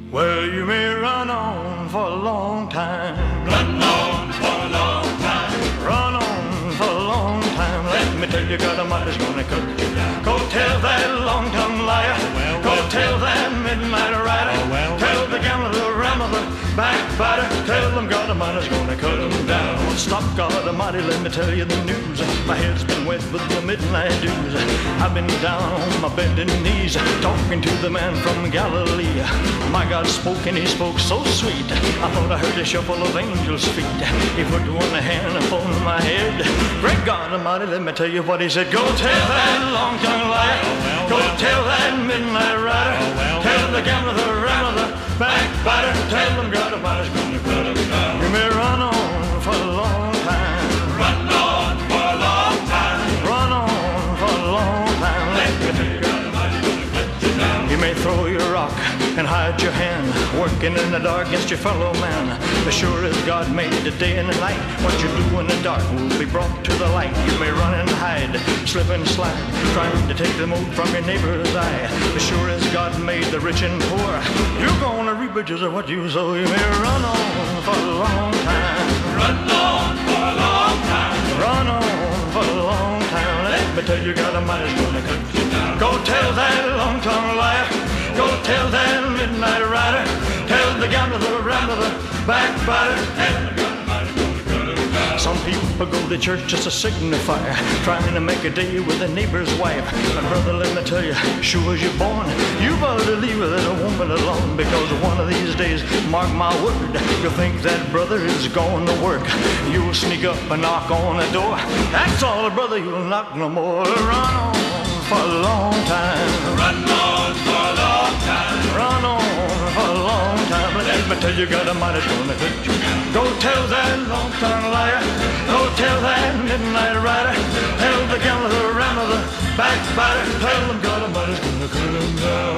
Well, you may run on for a long time. Run on for a long time. Run on for a long time. Let me tell you, God Almighty's gonna cut you down. Go tell that long-tongued liar. Go tell that midnight rider. Tell the gambler, the rambler, the backbiter. Tell them God Almighty's gonna cut them down. Stop, God Almighty, let me tell you the news. My head's been wet with the midnight dews. I've been down on my bending knees, talking to the man from Galilee. My God spoke and he spoke so sweet. I thought I heard a shuffle of angels' feet. He put one hand upon my head. Great God Almighty, let me tell you what he said. Go tell that long-tongued liar. Go tell that midnight rider. Tell the gambler, the rambler, the backbiter. Tell them God Almighty's gonna cut them down. You may run on for a long time. Run on for a long time. Run on for a long time. Let me tell you, God Almighty's gonna cut you down. you may throw your rock and hide your hand, working in the dark against your fellow man. As sure as God made the day and the night, what you do in the dark will be brought to the light. You may run and hide, slip and slide, trying to take the mote from your neighbor's eye. As sure as God made the rich and poor, you're gonna reap just of what you sow. You may run on for a long time. Run on for a long time. Run on for a long time. Let me tell you, God Almighty's gonna cut you down. Go tell that long-tongued liar. Go tell that midnight rider. Tell the gambler, the rambler, the backbiter. Tell them God Almighty's gonna cut them down. Some people go to church just to signify, trying to make a day with a neighbor's wife. But brother, let me tell you, sure as you're born, you better leave that woman alone, because one of these days, mark my word, you'll think that brother is going to work. You'll sneak up and knock on the door. That's all, brother, you'll knock no more. Run on for a long time. Run on for a long time. Run on for a long time. Let me tell you, God Almighty's gonna cut you down. Go tell that long-tongued liar. Go tell that midnight rider. Tell the gambler, the rambler, the backbiter. Tell them God Almighty's gonna cut them down.